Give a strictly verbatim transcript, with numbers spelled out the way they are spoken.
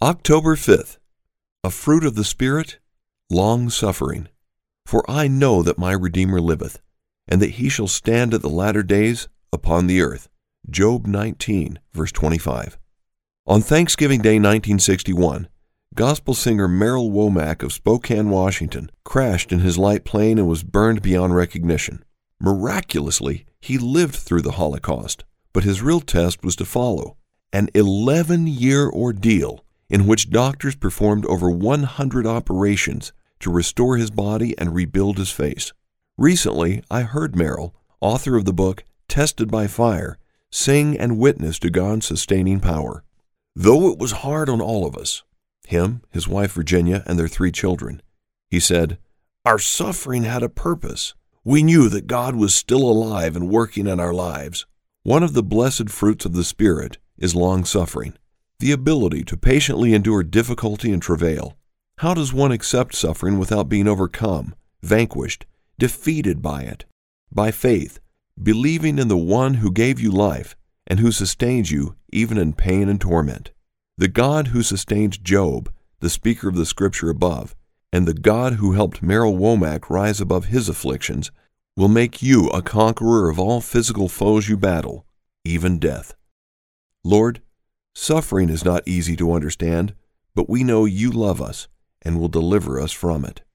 October fifth. A fruit of the Spirit, long-suffering. For I know that my Redeemer liveth, and that he shall stand at the latter days upon the earth. Job nineteen, verse twenty-five. On Thanksgiving Day nineteen sixty-one, gospel singer Merrill Womack of Spokane, Washington, crashed in his light plane and was burned beyond recognition. Miraculously, he lived through the Holocaust, but his real test was to follow, an eleven-year ordeal in which doctors performed over one hundred operations to restore his body and rebuild his face. Recently, I heard Merrill, author of the book Tested by Fire, sing and witness to God's sustaining power. Though it was hard on all of us, him, his wife Virginia, and their three children, he said, our suffering had a purpose. We knew that God was still alive and working in our lives. One of the blessed fruits of the Spirit is long-suffering, the ability to patiently endure difficulty and travail. How does one accept suffering without being overcome, vanquished, defeated by it? By faith, believing in the one who gave you life and who sustains you even in pain and torment. The God who sustained Job, the speaker of the scripture above, and the God who helped Merrill Womack rise above his afflictions will make you a conqueror of all physical foes you battle, even death. Lord, suffering is not easy to understand, but we know you love us and will deliver us from it.